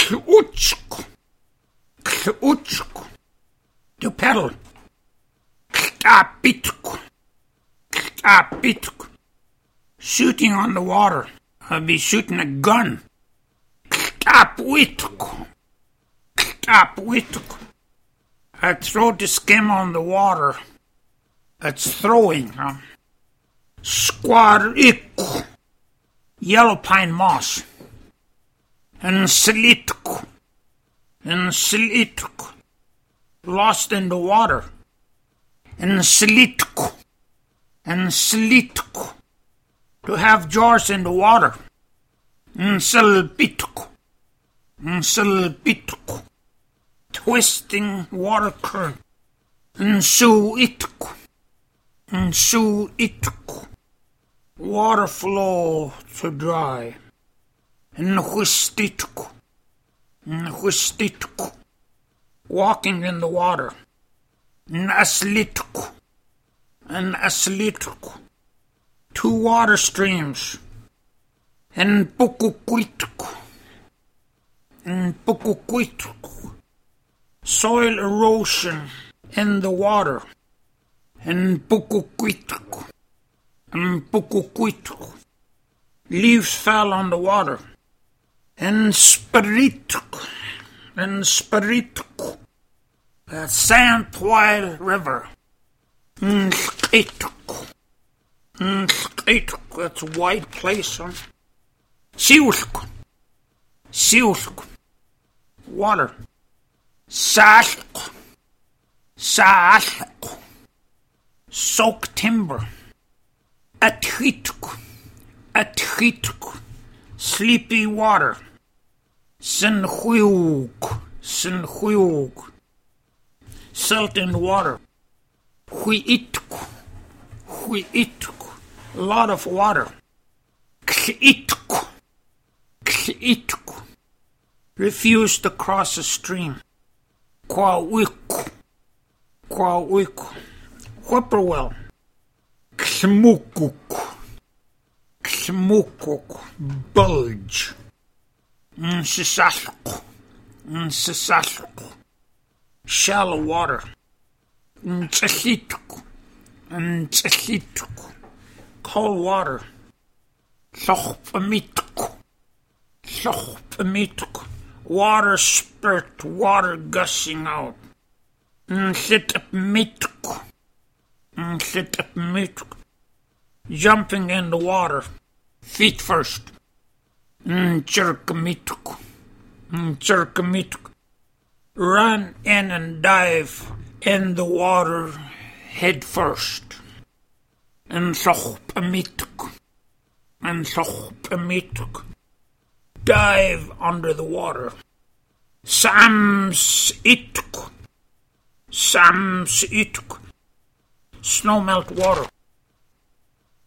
Klutsk. To pedal. Kapitk. Shooting on the water. I'd be shooting a gun. Kapwitk. I'd throw the skim on the water. That's throwing. Squarik. Yellow pine moss. And slitk. Lost in the water. And slitk. To have jars in the water. And silbitk. Twisting water current. And suitk. Water flow to dry. And whistitk. Walking in the water. And aslitk. Two water streams. And pukukwitk. Soil erosion in the water. And pukukwitk. Leaves fell on the water. And spiritk. The Sandwhile River. That's a wide place, huh? Siulk. Water. Salk. Soak timber. Atritk. Sleepy water. Sinhuug. Salt in the water. Huitk. A lot of water. Kitk. Refused to cross a stream. Kwawik. Whippoorwill. Kmukuk. Bulge. Nsisalk. Shallow water. Ntsahitk. Cold water. Lochpamitk. Water spurt, water gushing out. Nhlitapmitk. Jumping in the water. Feet first. Jerkamitk. Run in and dive in the water head first. Nhlopamituk. Dive under the water. Samsitk. Snowmelt water.